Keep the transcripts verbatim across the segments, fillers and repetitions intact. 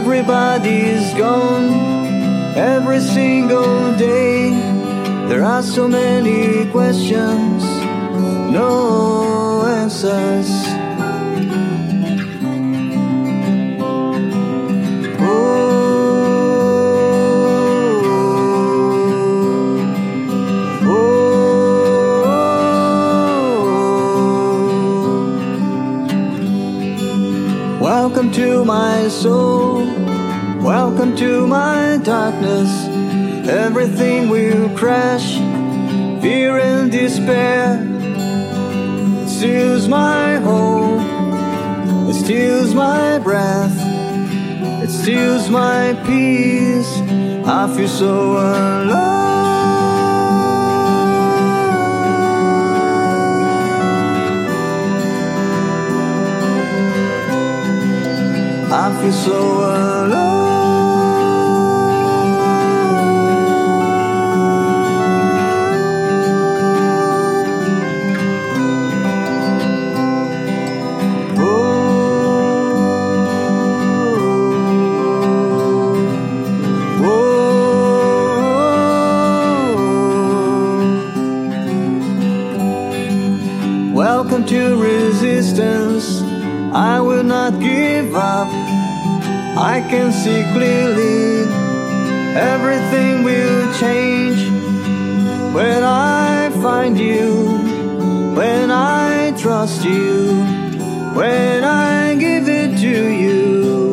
Everybody's gone every single day. There are so many questions, no answers. Welcome to my soul, welcome to my darkness. Everything will crash, fear and despair. It steals my hope, it steals my breath, it steals my peace. I feel so alone. I feel so alone. Welcome to resistance. I will not give up. I can see clearly everything will change when I find you, when I trust you, when I give it to you.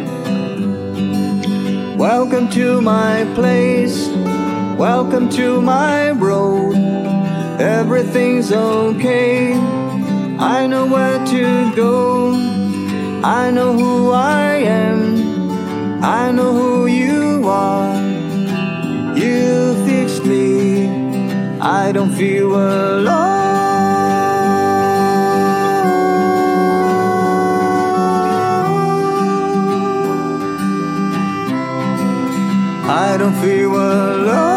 Welcome to my place, welcome to my road. Everything's okay, I know where to go. I know who I am, I know who you are. You fixed me, I don't feel alone. I don't feel alone.